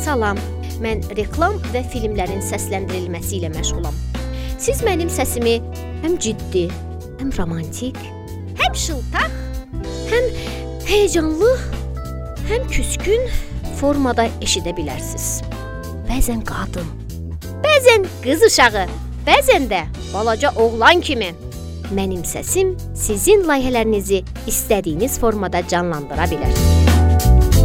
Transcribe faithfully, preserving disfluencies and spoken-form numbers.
Salam, mən reklam və filmlərin səsləndirilməsi ilə məşğulam. Siz mənim səsimi həm ciddi, həm romantik, həm şıltaq, həm heyecanlı, həm küskün formada eşidə bilərsiniz. Bəzən qadın, bəzən qız uşağı, bəzən də balaca oğlan kimi. Mənim səsim sizin layihələrinizi istədiyiniz formada canlandıra bilər.